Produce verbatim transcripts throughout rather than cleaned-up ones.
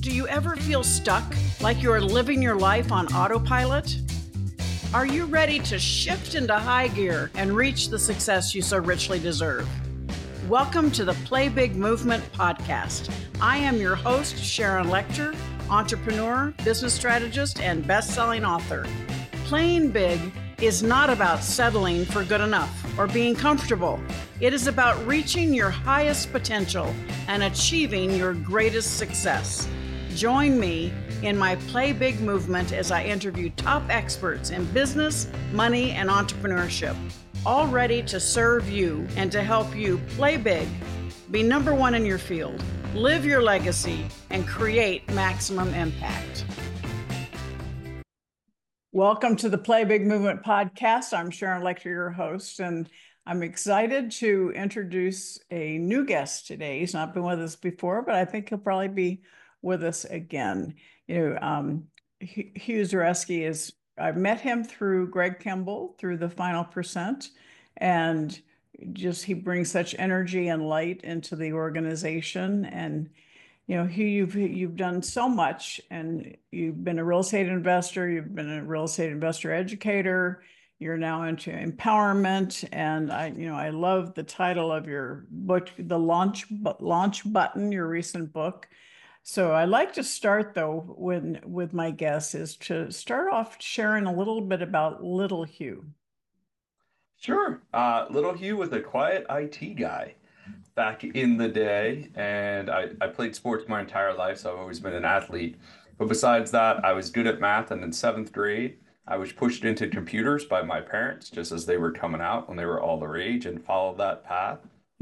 Do you ever feel stuck, like you are living your life on autopilot? Are you ready to shift into high gear and reach the success you so richly deserve? Welcome to the Play Big Movement podcast. I am your host, Sharon Lechter, entrepreneur, business strategist, and best-selling author. Playing big is not about settling for good enough or being comfortable. It is about reaching your highest potential and achieving your greatest success. Join me in my Play Big movement as I interview top experts in business, money, and entrepreneurship, all ready to serve you and to help you play big, be number one in your field, live your legacy, and create maximum impact. Welcome to the Play Big Movement podcast. I'm Sharon Lechter, your host, and I'm excited to introduce a new guest today. He's not been with us before, but I think he'll probably be with us again. You know, um, Hugh Zareski is, I met him through Greg Kimball, through the Final Percent, and just he brings such energy and light into the organization. And, you know, Hugh, you've, you've done so much, and you've been a real estate investor, you've been a real estate investor educator, you're now into empowerment. And I, you know, I love the title of your book, The Launch, Launch Button, your recent book. So I'd like to start, though, with, with my guests, is to start off sharing a little bit about Little Hugh. Sure. Uh, Little Hugh was a quiet I T guy back in the day, and I, I played sports my entire life, so I've always been an athlete. But besides that, I was good at math, and in seventh grade, I was pushed into computers by my parents just as they were coming out when they were all the rage, and followed that path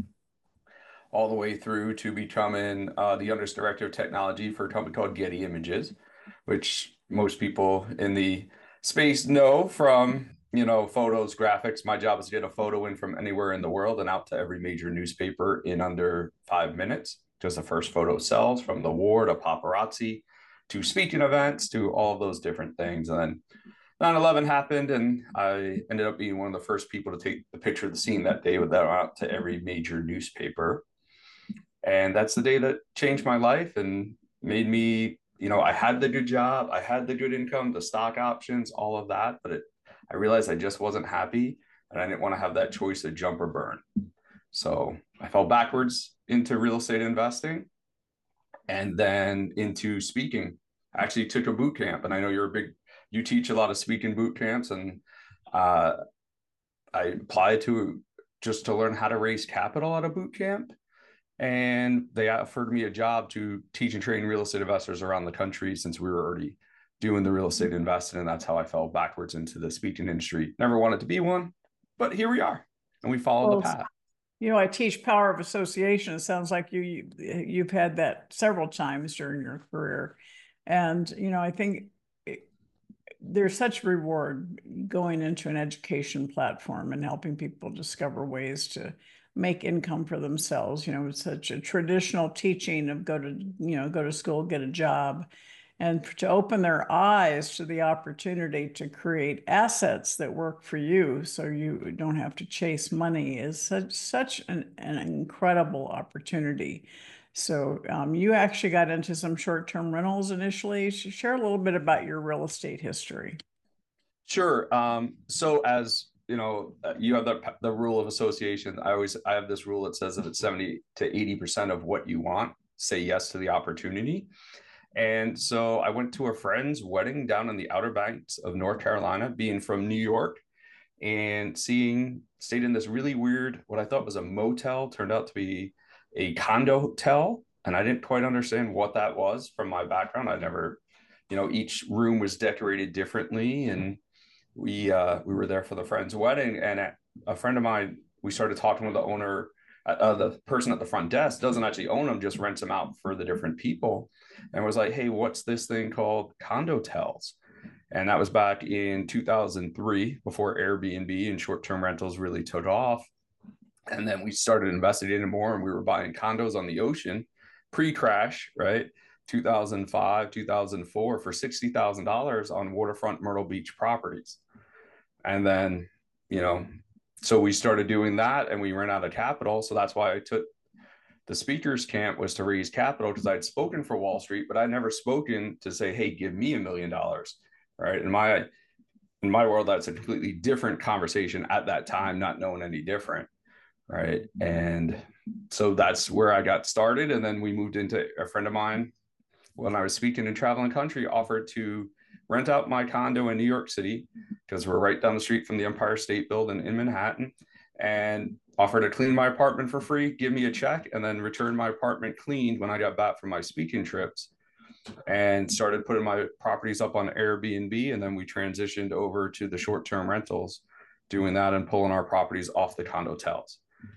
all the way through to becoming uh, the youngest director of technology for a company called Getty Images, which most people in the space know from, you know, photos, graphics. My job is to get a photo in from anywhere in the world and out to every major newspaper in under five minutes. Because the first photo sells, from the war to paparazzi to speaking events to all of those different things. And then nine eleven happened, and I ended up being one of the first people to take the picture of the scene that day, with that out to every major newspaper. And that's the day that changed my life and made me, you know, I had the good job, I had the good income, the stock options, all of that, but it, I realized I just wasn't happy, and I didn't want to have that choice of jump or burn. So I fell backwards into real estate investing and then into speaking. I actually took a boot camp, and I know you're a big, you teach a lot of speaking boot camps, and uh, I applied to just to learn how to raise capital at a boot camp. And they offered me a job to teach and train real estate investors around the country, since we were already doing the real estate investing. And that's how I fell backwards into the speaking industry. Never wanted to be one, but here we are, and we follow well, the path. You know, I teach power of association. It sounds like you, you, you've had that several times during your career. And, you know, I think it, there's such reward going into an education platform and helping people discover ways to make income for themselves. You know, it's such a traditional teaching of go to, you know, go to school, get a job, and to open their eyes to the opportunity to create assets that work for you so you don't have to chase money is such, such an, an incredible opportunity. So um, you actually got into some short-term rentals initially. Share a little bit about your real estate history. Sure. Um, so as you know, you have the, the rule of association. I always, I have this rule that says that it's seventy to eighty percent of what you want, say yes to the opportunity. And so I went to a friend's wedding down in the Outer Banks of North Carolina, being from New York, and seeing, stayed in this really weird, what I thought was a motel, turned out to be a condo hotel. And I didn't quite understand what that was from my background. I never, you know, each room was decorated differently. And we uh, we were there for the friend's wedding, and a friend of mine, we started talking with the owner, uh, the person at the front desk, doesn't actually own them, just rents them out for the different people, and was like, hey, what's this thing called Condotels? And that was back in two thousand three, before Airbnb and short-term rentals really took off. And then we started investigating more, and we were buying condos on the ocean, pre-crash, right? two thousand five, two thousand four, for sixty thousand dollars on waterfront Myrtle Beach properties. And then, you know, so we started doing that, and we ran out of capital. So that's why I took The speakers camp was to raise capital because I'd spoken for Wall Street, but I'd never spoken to say, hey, give me a million dollars. Right. In my in my world, that's a completely different conversation at that time, not knowing any different. Right. And so that's where I got started. And then we moved into a friend of mine when I was speaking in Traveling Country offered to rent out my condo in New York City because we're right down the street from the Empire State Building in Manhattan, and offered to clean my apartment for free, give me a check, and then return my apartment cleaned when I got back from my speaking trips, and started putting my properties up on Airbnb. And then we transitioned over to the short-term rentals, doing that and pulling our properties off the condotels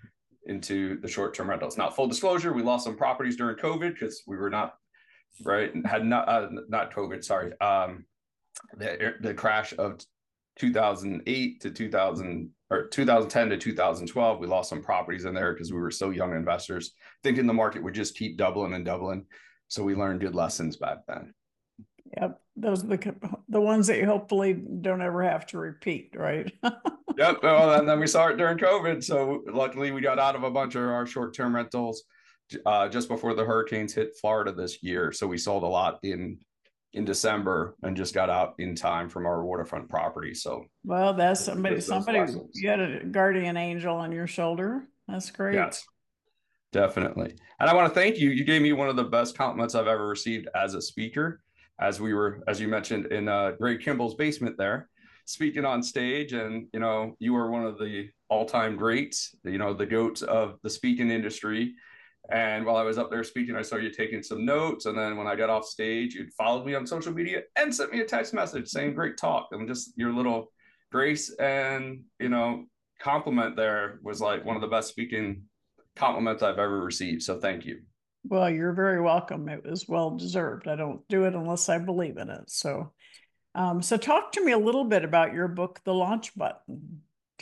into the short-term rentals. Now, full disclosure, we lost some properties during COVID because we were not right had not uh, not COVID, sorry, um, the the crash of two thousand eight to two thousand or two thousand ten to two thousand twelve. We lost some properties in there because we were so young investors, thinking the market would just keep doubling and doubling. So we learned good lessons back then. Yep, those are the the ones that you hopefully don't ever have to repeat, right? Yep. Well, and then we saw it during COVID. So luckily, we got out of a bunch of our short-term rentals uh, just before the hurricanes hit Florida this year. So we sold a lot in in December and just got out in time from our waterfront property. So well, that's somebody. Somebody, you had a guardian angel on your shoulder. That's great. Yes, definitely. And I want to thank you. You gave me one of the best compliments I've ever received as a speaker, as we were, as you mentioned, in uh, Greg Kimball's basement there, speaking on stage. And, you know, you are one of the all-time greats, you know, the goats of the speaking industry. And while I was up there speaking, I saw you taking some notes. And then when I got off stage, you'd followed me on social media and sent me a text message saying, great talk. And just your little grace and, you know, compliment there was like one of the best speaking compliments I've ever received. So thank you. Well, you're very welcome. It was well deserved. I don't do it unless I believe in it. So, um, so talk to me a little bit about your book, The Launch Button.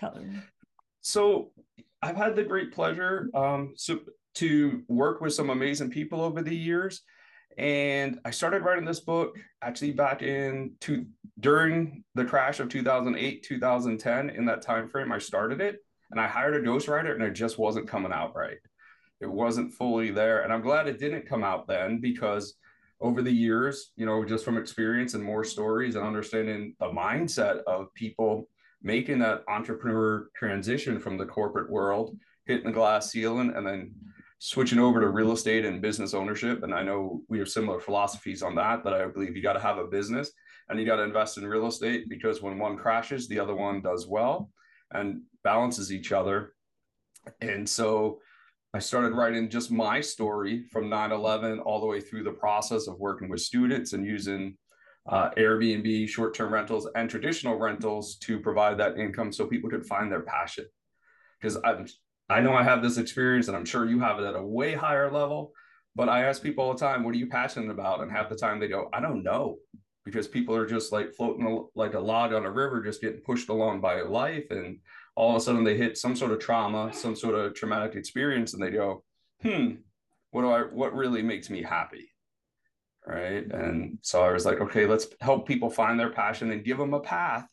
So I've had the great pleasure um, so, to work with some amazing people over the years. And I started writing this book actually back in two, during the crash of two thousand eight, two thousand ten. In that time frame, I started it, and I hired a ghostwriter, and it just wasn't coming out right. It wasn't fully there. And I'm glad it didn't come out then, because over the years, you know, just from experience and more stories and understanding the mindset of people making that entrepreneur transition from the corporate world, hitting the glass ceiling, and then switching over to real estate and business ownership. And I know we have similar philosophies on that, that I believe you got to have a business and you got to invest in real estate, because when one crashes, the other one does well and balances each other. And so I started writing just my story from nine eleven all the way through the process of working with students and using uh, Airbnb, short-term rentals, and traditional rentals to provide that income so people could find their passion. Because I'm I know I have this experience, and I'm sure you have it at a way higher level, but I ask people all the time, what are you passionate about? And half the time they go, I don't know, because people are just like floating like a log on a river, just getting pushed along by life. And all of a sudden they hit some sort of trauma, some sort of traumatic experience, and they go, hmm, what do I, what really makes me happy? Right. And so I was like, okay, let's help people find their passion and give them a path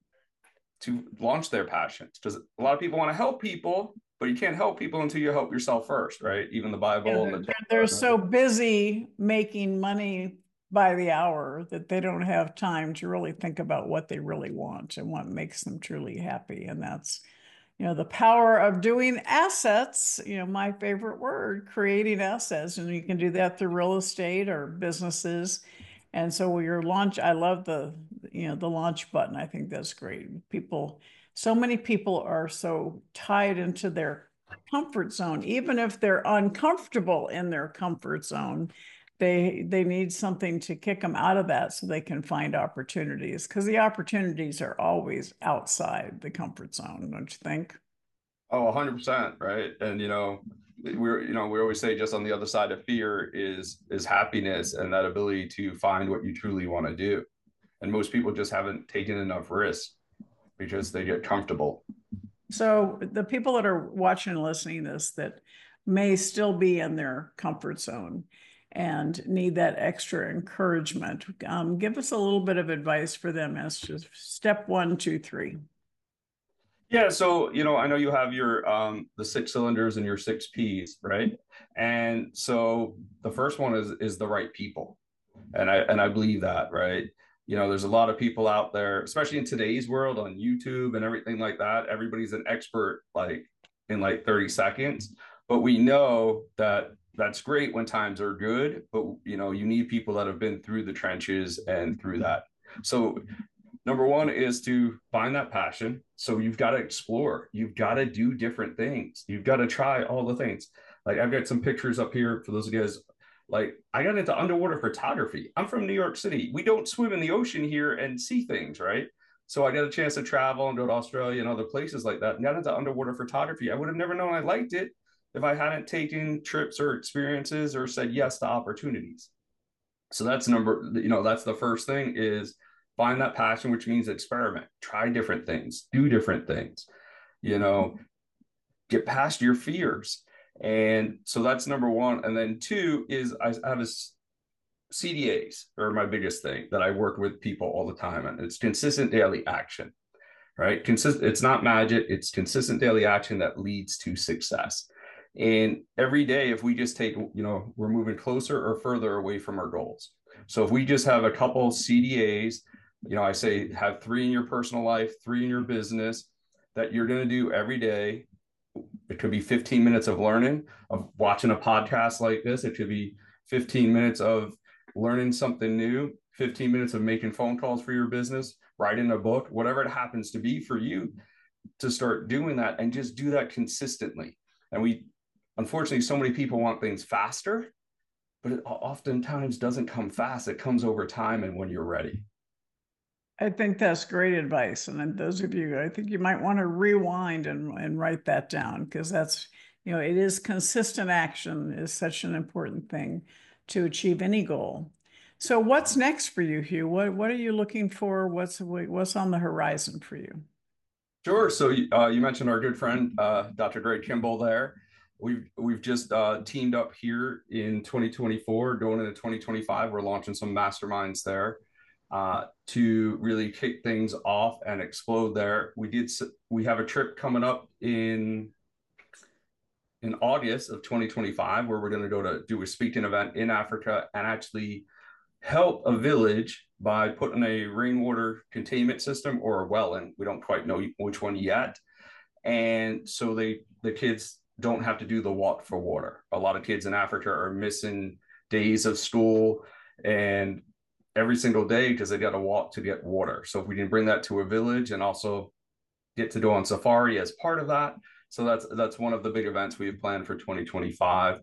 to launch their passions. Because a lot of people want to help people, but you can't help people until you help yourself first, right? Even the Bible. Yeah, and they're, the they're so busy making money by the hour that they don't have time to really think about what they really want and what makes them truly happy. And that's, you know, the power of doing assets, you know, my favorite word, creating assets. And you can do that through real estate or businesses. And so your launch, I love the, you know, the launch button. I think that's great. People, so many people are so tied into their comfort zone, even if they're uncomfortable in their comfort zone, they they need something to kick them out of that so they can find opportunities, because the opportunities are always outside the comfort zone, don't you think? Oh, one hundred percent, right? And you know, we're you know we always say just on the other side of fear is is happiness, and that ability to find what you truly want to do. And most people just haven't taken enough risk because they get comfortable. So the people that are watching and listening to this that may still be in their comfort zone and need that extra encouragement, um, give us a little bit of advice for them as to step one, two, three. Yeah, so you know, I know you have your um the six cylinders and your six P's, right? And so the first one is is the right people. And I and I believe that, right? You know, there's a lot of people out there, especially in today's world on YouTube and everything like that. Everybody's an expert like in like thirty seconds. But we know that that's great when times are good, but you know, you need people that have been through the trenches and through that. So number one is to find that passion. So you've got to explore. You've got to do different things. You've got to try all the things. Like I've got some pictures up here for those of you guys. Like I got into underwater photography. I'm from New York City. We don't swim in the ocean here and see things, right? So I got a chance to travel and go to Australia and other places like that and got into underwater photography. I would have never known I liked it if I hadn't taken trips or experiences or said yes to opportunities. So that's number, you know, that's the first thing is find that passion, which means experiment, try different things, do different things, you know, get past your fears. And so that's number one. And then two is I have a C D As are my biggest thing that I work with people all the time. And it's consistent daily action, right? Consist, it's not magic. It's consistent daily action that leads to success. And every day, if we just take, you know, we're moving closer or further away from our goals. So if we just have a couple C D As, you know, I say have three in your personal life, three in your business that you're going to do every day. It could be fifteen minutes of learning, of watching a podcast like this. It could be fifteen minutes of learning something new, fifteen minutes of making phone calls for your business, writing a book, whatever it happens to be for you, to start doing that and just do that consistently. And we, unfortunately, so many people want things faster, but it oftentimes doesn't come fast. It comes over time and when you're ready. I think that's great advice. And then those of you, I think you might want to rewind and, and write that down because that's, you know, it is consistent action is such an important thing to achieve any goal. So what's next for you, Hugh? What what are you looking for? What's what's on the horizon for you? Sure. So uh, you mentioned our good friend, uh, Doctor Greg Kimball there. We've we've just uh, teamed up here in twenty twenty-four, going into twenty twenty-five. We're launching some masterminds there uh, to really kick things off and explode there. We did we have a trip coming up in in August of twenty twenty-five where we're going to go to do a speaking event in Africa and actually help a village by putting a rainwater containment system or a well in. We don't quite know which one yet. And so they the kids don't have to do the walk for water. A lot of kids in Africa are missing days of school and every single day because they got to walk to get water. So if we can bring that to a village and also get to go on safari as part of that. So that's that's one of the big events we have planned for twenty twenty-five.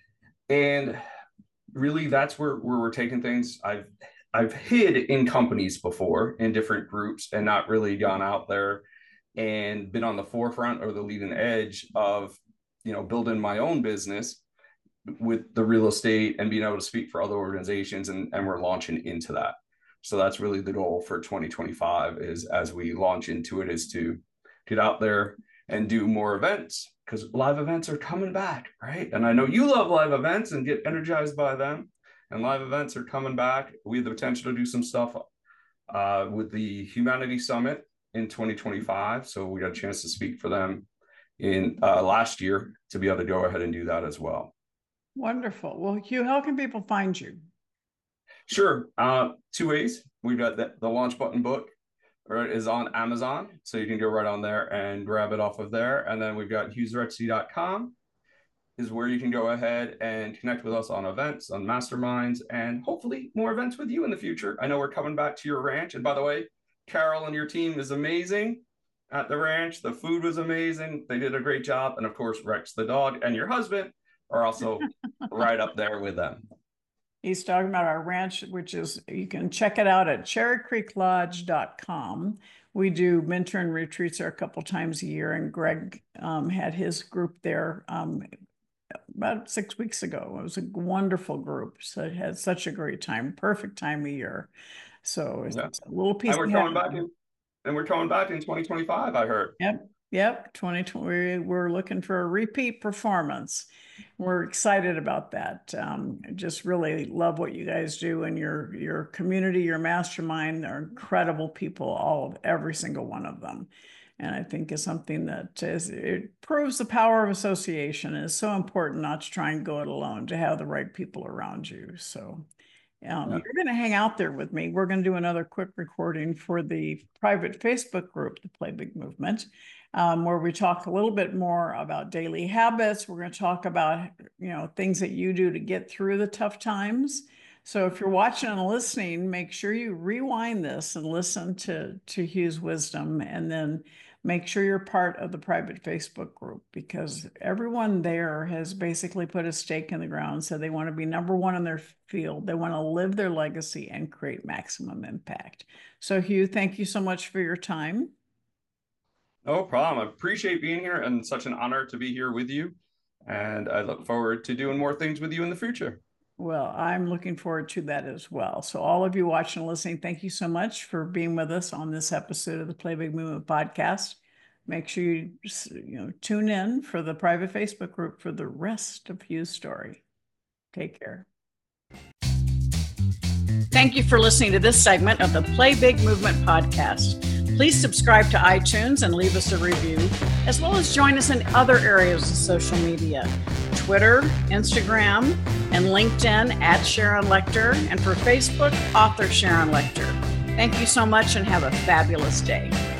And really that's where, where we're taking things. I've I've hid in companies before in different groups and not really gone out there and been on the forefront or the leading edge of, you know, building my own business with the real estate and being able to speak for other organizations. And, and we're launching into that. So that's really the goal for twenty twenty-five is as we launch into it is to get out there and do more events because live events are coming back, right? And I know you love live events and get energized by them. And live events are coming back. We have the potential to do some stuff uh, with the Humanity Summit in twenty twenty-five. So we got a chance to speak for them in uh, last year to be able to go ahead and do that as well. Wonderful. Well, Hugh, how can people find you? Sure. Uh, two ways. We've got the, the Launch Button book, right, is on Amazon. So you can go right on there and grab it off of there. And then we've got hughes rexy dot com is where you can go ahead and connect with us on events, on masterminds, and hopefully more events with you in the future. I know we're coming back to your ranch. And by the way, Carol and your team is amazing at the ranch. The food was amazing. They did a great job. And of course, Rex the dog and your husband are also right up there with them. He's talking about our ranch, which is, you can check it out at cherry creek lodge dot com. We do mentor and retreats there a couple times a year, and Greg um, had his group there um, about six weeks ago. It was a wonderful group. So it had such a great time, perfect time of year. So it's Yeah. a little piece and we're of coming back in, and we're coming back in twenty twenty-five, I heard. Yep. Yep, twenty twenty, we're looking for a repeat performance. We're excited about that. Um, just really love what you guys do and your your community, your mastermind. They're incredible people, all of every single one of them. And I think is something that is, it proves the power of association. It's so important not to try and go it alone, to have the right people around you. So um, Yeah. you're going to hang out there with me. We're going to do another quick recording for the private Facebook group, the Play Big Movement, um, where we talk a little bit more about daily habits. We're going to talk about, you know, things that you do to get through the tough times. So if you're watching and listening, make sure you rewind this and listen to, to Hugh's wisdom, and then make sure you're part of the private Facebook group, because everyone there has basically put a stake in the ground. So they want to be number one in their field. They want to live their legacy and create maximum impact. So Hugh, thank you so much for your time. No problem. I appreciate being here, and such an honor to be here with you. And I look forward to doing more things with you in the future. Well, I'm looking forward to that as well. So all of you watching and listening, thank you so much for being with us on this episode of the Play Big Movement podcast. Make sure you, you know, tune in for the private Facebook group for the rest of Hugh's story. Take care. Thank you for listening to this segment of the Play Big Movement podcast. Please subscribe to iTunes and leave us a review, as well as join us in other areas of social media, Twitter, Instagram, and LinkedIn at Sharon Lechter, and for Facebook, author Sharon Lechter. Thank you so much and have a fabulous day.